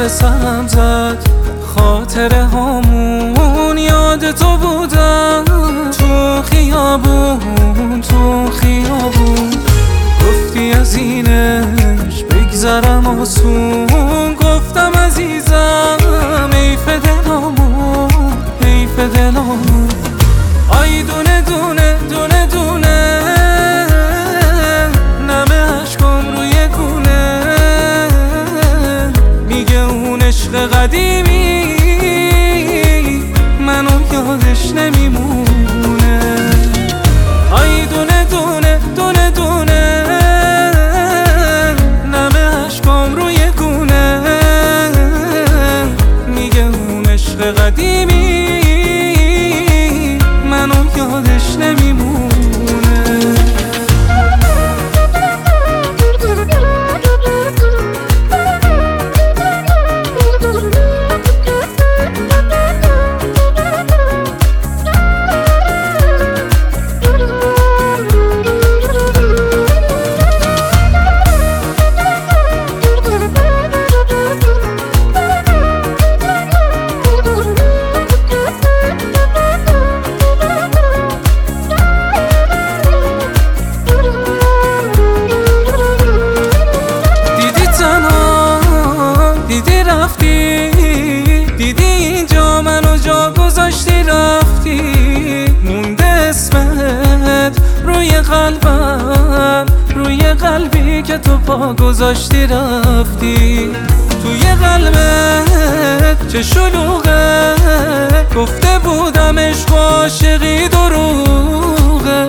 به سرم زد، خاطره هامون یاد تو بودن، تو خیابون تو خیابون. گفتی از اینش بگذرم آسون، گفتم عزیزم حیف دلامون، حیف دلامون. آی دونه دونه دونه دونه نمه عشقم روی گونه، میگه اون عشق قدیمی منو یادش نمیمونه. آی دونه دونه دونه دونه نمه عشقم روی گونه، میگه اون عشق قدیمی منو یادش نمیمونه. دیدی اینجا منو جا گذاشتی رفتی، مونده اسمت روی قلبم، روی قلبی که تو پا گذاشتی رفتی. توی قلبت چه شلوغه، گفته بودم عشق و عاشقی دروغه.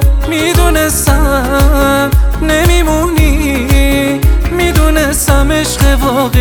میدونستم نمیمونی، میدونستم عشق واقعی